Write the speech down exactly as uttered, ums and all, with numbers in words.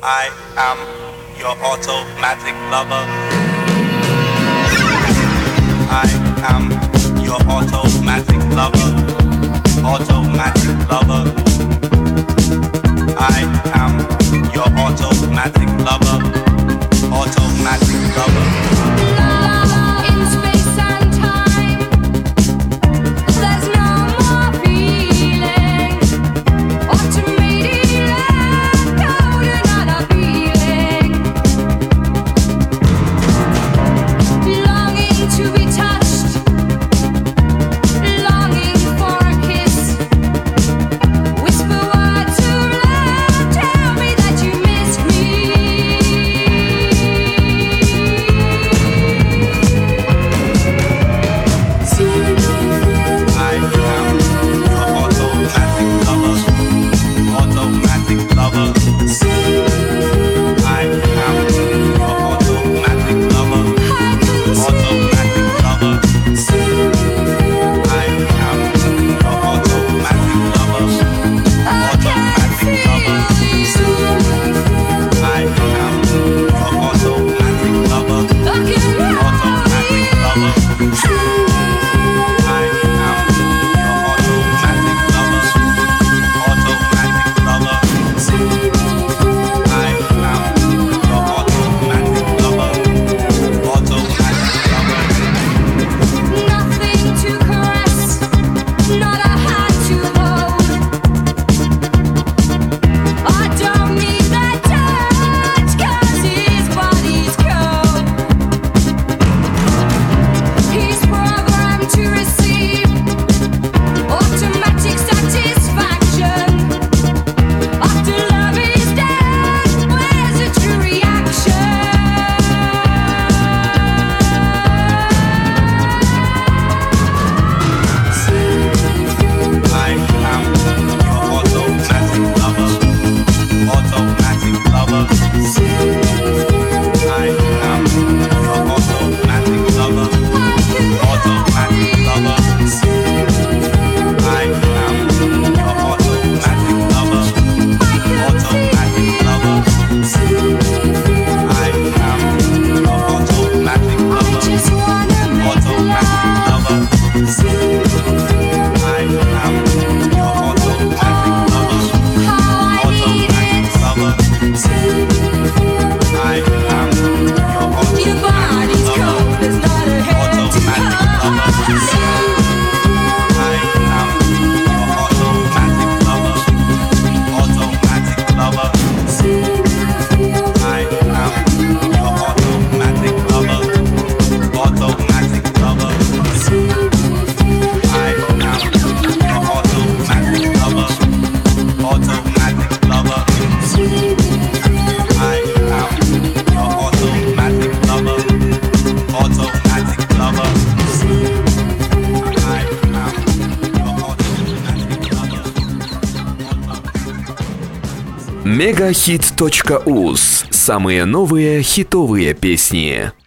I am your automatic lover. I am your automatic lover. Automatic lover. I am your automatic lover. Automatic lover. Love in space and time. There's no more feeling. Automated love, no, another feeling. Longing to be touched. Longing for a kiss. Whisper words of love. Tell me that you miss me. I am your automatic lover. Automatic lover. I am your automatic lover. Automatic lover. I am your automatic lover. Automatic lover. I am your automatic lover. Automatic lover. I am your automatic lover. Automatic lover. I am your automatic lover. Automatic lover. Nothing to caress, not a hand to hold. I don't need that touch, 'cause his body's cold. He's programmed to receive automatic satisfaction. After love is dead, where's the true reaction? I am your automatic lover. Automatic lover. I am your automatic lover. Automatic lover. I am your automatic lover. Automatic lover. I am your automatic I lover. just wanna make Automatic love. lover. I am your automatic lover. How I need Automatic it. lover. I am your Your body's automatic lover. cold, there's not a head to Automatic lover. cut. I am your automatic lover. Automatic lover. I am your automatic lover. Automatic lover. I am your automatic lover. Automatic lover. I am your automatic lover. Automatic lover. I am your automatic lover. мегахит точка уз. Самые новые хитовые песни.